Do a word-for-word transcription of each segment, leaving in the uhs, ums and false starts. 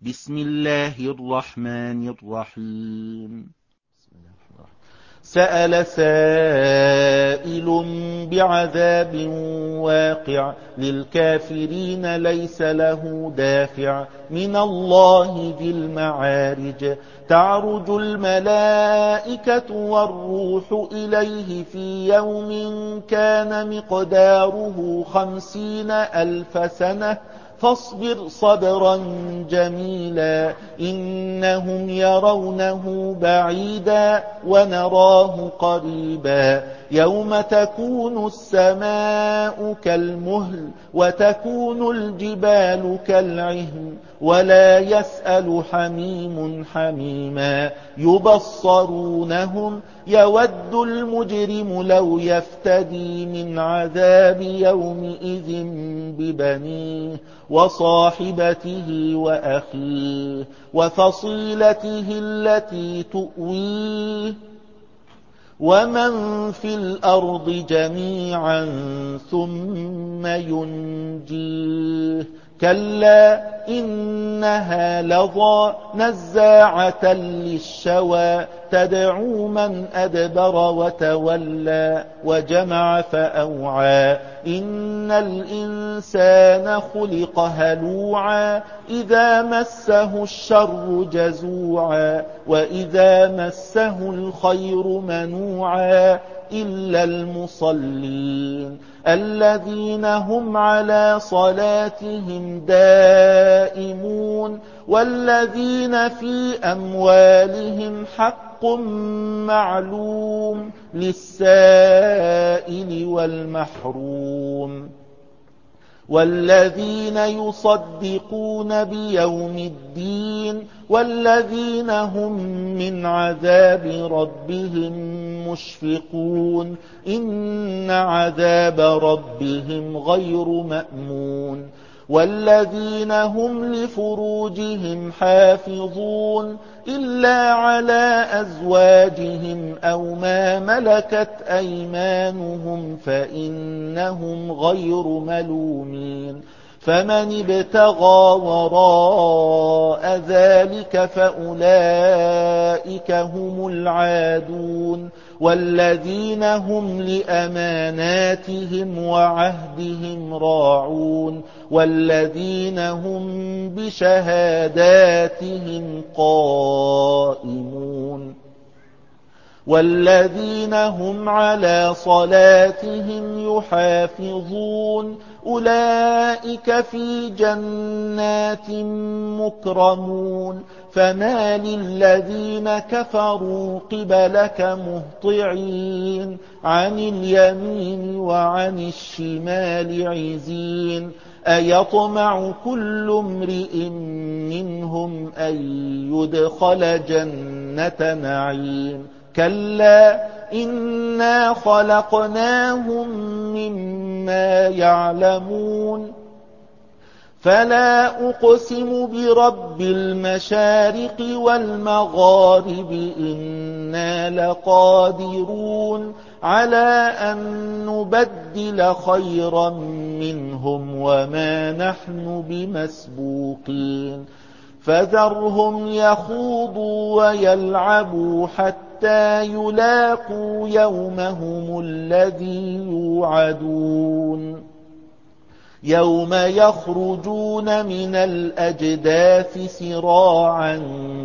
بسم الله الرحمن الرحيم. سأل سائل بعذاب واقع للكافرين ليس له دافع من الله ذي المعارج تعرج الملائكة والروح إليه في يوم كان مقداره خمسين ألف سنة فاصبر صبرا جميلا إنهم يرونه بعيدا ونراه قريبا يوم تكون السماء كالمهل وتكون الجبال كالعهن ولا يسأل حميم حميما يبصرونهم يود المجرم لو يفتدي من عذاب يومئذ ببنيه وصاحبته وأخيه وفصيلته التي تؤويه ومن في الأرض جميعا ثم ينجيه كلا إنها لظى نزاعة للشوى تدعو من أدبر وتولى وجمع فأوعى إن الإنسان خلق هلوعا إذا مسه الشر جزوعا وإذا مسه الخير منوعا إلا المصلين الذين هم على صلاتهم دائمون والذين في أموالهم حق معلوم للسائل والمحروم والذين يصدقون بيوم الدين والذين هم من عذاب ربهم مشفقون إن عذاب ربهم غير مأمون والذين هم لفروجهم حافظون إلا على أزواجهم أو ما ملكت أيمانهم فإنهم غير ملومين فمن ابتغى وراء ذلك فأولئك هم العادون والذين هم لأماناتهم وعهدهم راعون والذين هم بشهاداتهم قائمون والذين هم على صلاتهم يحافظون أولئك في جنات مكرمون فما للذين كفروا قبلك مهطعين عن اليمين وعن الشمال عزين أيطمع كل امرئ منهم أن يدخل جنة نعيم كلا إنا خلقناهم مما يعلمون فلا أقسم برب المشارق والمغارب إنا لقادرون على أن نبدل خيرا منهم وما نحن بمسبوقين فذرهم يخوضوا ويلعبوا حتى يلاقوا يومهم الذي يوعدون يوم يخرجون من الأجداث سراعا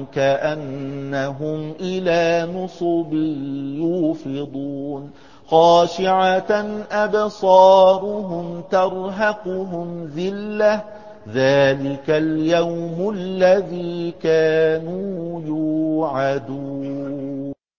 كأنهم إلى نصب يوفضون خاشعة أبصارهم ترهقهم ذلة ذلك اليوم الذي كانوا يوعدون.